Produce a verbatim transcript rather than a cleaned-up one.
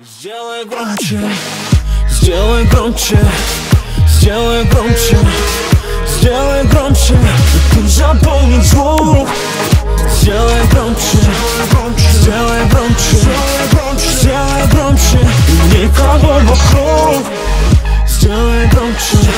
Сделай громче, сделай громче, сделай громче, сделай громче, заполнить звук. Сделай громче, сделай громче, сделай громче, никого вокруг. Сделай громче.